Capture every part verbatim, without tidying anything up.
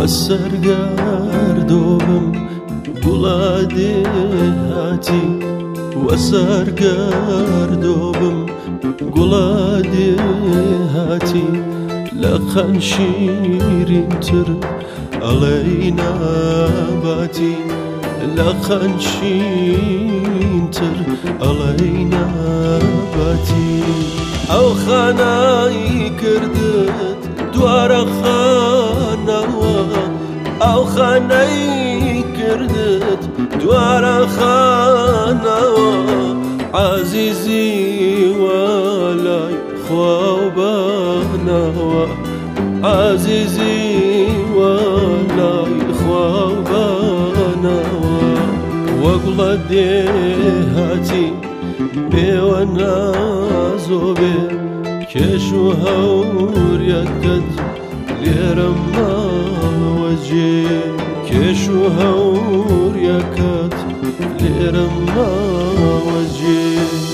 وسرگردوبم گڵادێ هاتی وسرگردوبم گڵادێ هاتی لە خەن شیرینتر ئەڵێی ناباتی لە خەن شیرینتر ئەڵێی ناباتی ئەو خانایی کردت دوارە خانەوە ئەو خانەی کردت دوارە خانەوە عەزیزی وەلای خوا و بەنەوە عەزیزی وەلای خوا و بەنەوە وە گوڵە دێهاتی بێوە نازۆ بێ کێش و هەوریەکەت لێرە ماوە جێ کێش و هەوریەکەت لێرە ماوە جێ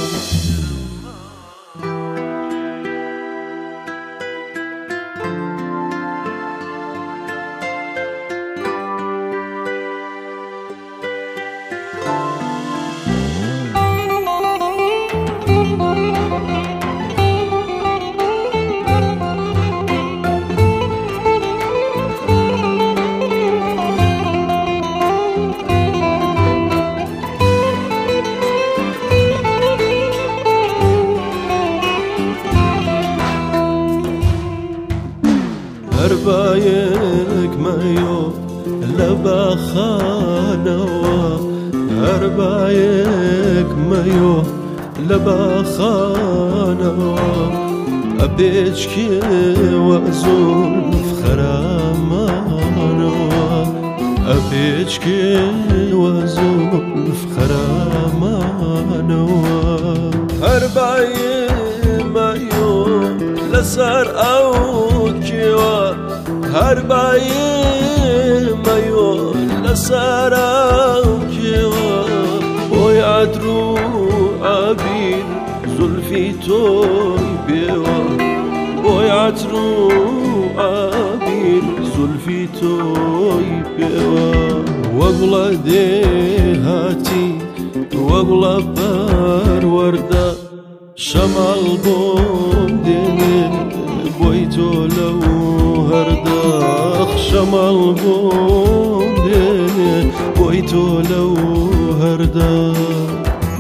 هەر بایەک مەیۆ لە باخانەوە هەر بایەک مەیۆ لە باخانەوە ئەبێچکێوە زولف خەرامانەوە ئەبێچکێوە زولف خەرامانەوە هەر بایەک مەیۆ لەسەر ئەو کێوە هەر بایەک مەیۆ لەسەر ئەو کێوە بۆی عەتر و عەبیر زولفی تۆی پێوە بۆی عەتر و عەبیر زولفی تۆی پێوە وە گوڵە دێهاتی وە گوڵە پەروەردە شەماڵ بۆم دێنێ بۆی تۆ لەو هەردەخ شەماڵ بۆم دێنێ بۆی تۆ لەو هەردەخ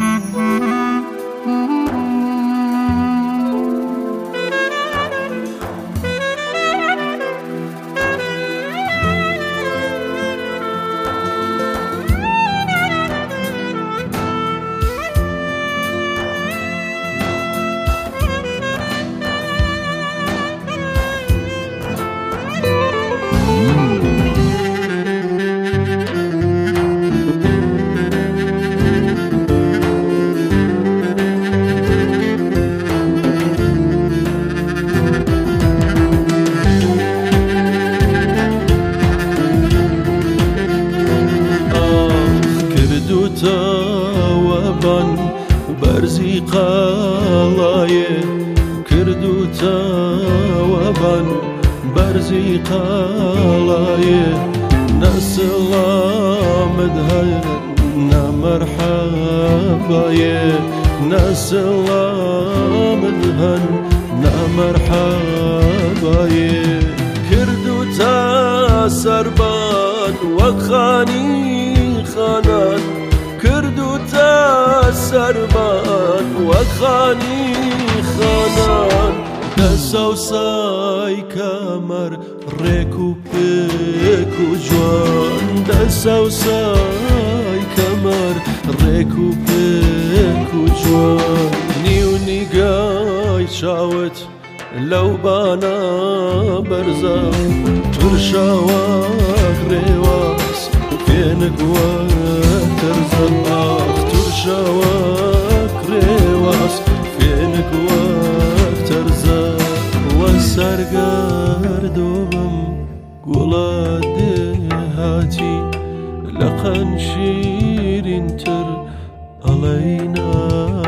تاوەبان بەرزی قاڵایێ کرد و تاوەبان بەرزی قاڵایێ نەسڵامت هەیە نەمەرحەبایێ نەسڵامت هەن نەمەرحەبایێ کرد و تا سەربان وەک خانی خانان کرد و تا سەربان وەک خانی خانان دەسەوسای کەمەر ڕێک و پێک و جوان دەسەوسای کەمەر ڕێک و پێک و جوان نیو نیگای چاوت لەو بانە بەرزە تورشاوەک ڕێواز فێنک وەک تەرزە ئاخ تورشاوەک ڕێواز فێنک وەک تەرزە وە سەرگەردوبم گوڵە دێهاتی لە قەن شیرینتر ئەڵێی نا